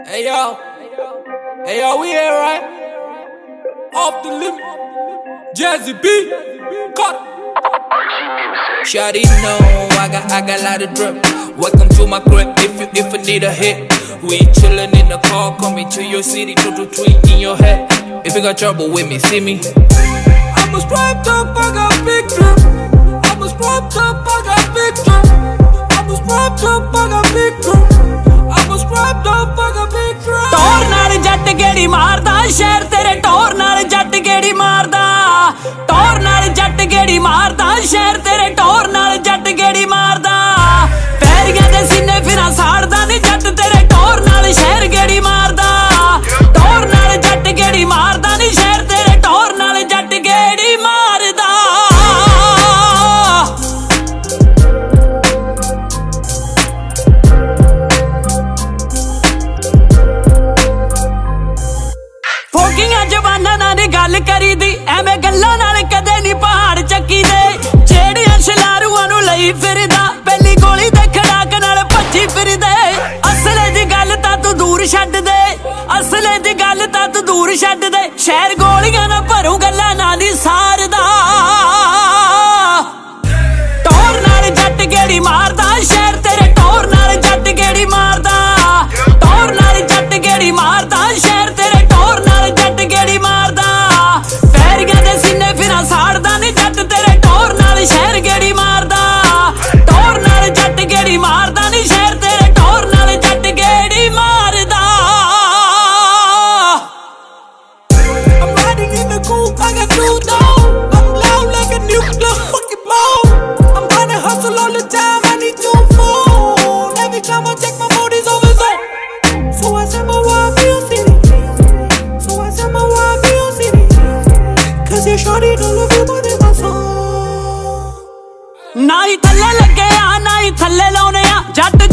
Hey yo, we here, right? Off the limit, Jazzy B, cut. Shawty know I got a lot of drip. Welcome to my crib. If you need a hit, we chillin' in the car. Coming to your city, to tweet in your head. If you got trouble with me, see me. I'm a strapped up, I got big drip. I'm a strapped up, I got big drip. I'm a strapped up, I got big drip. I'm a strapped up, I got big drip. टोर नाल जट गेड़ी मारदा शहर तेरे टोर नाल जट गेड़ी मारदा टोर नाल जट गेड़ी मारदा शहर तेरे टोर नाल जट गेड़ी मारदा पैरियां दे सीने फिरा साड़दा नी जट तेरे टोर नाल शहर गेड़ी मारदा टोर नाल जट गेड़ी मारदा नी शहर तेरे टोर नाल जट गेड़ी मारदा फोकियां जवाना नाल गल करी दी एवें गल्लां नाल कदे नी पहाड़ चक्की दे जेड़ियां शलारूआं नूं लई फिरदा पहली गोली ते खड़ाक नाल भज्जी फिरदे असले दी गल तां तू दूर छड्ड दे असले दी गल तां तू दूर छड्ड दे शहर गोलियां ना भरू गल्लां ना नी सारदा टोर नाल जट गेड़ी मारदा शहर तेरे टोर नाल जट गेड़ी मारदा टोर नाल जट गेड़ी मारदा शहर तेरे टोर नाल जट गेड़ी मारदा पैरियां दे सीने फिरा साड़दा नी जट तेरे टोर नाल शहर गेड़ी मारदा टोर नाल जट गेड़ी मारदा नी शहर तेरे टोर नाल जट गेड़ी मारदा I'm riding in the coupe, I got two down. I'm loud like a nuclear fucking bomb. I'm gonna hustle all the time, I need two phone. Every time I check my body's over zone. So I said my wife, you see me. So I said my wife, you see me. Cause you shorty don't love you more than my song. ना ही थल्ले लगे आ ना ही थल्ले लाउने आ जट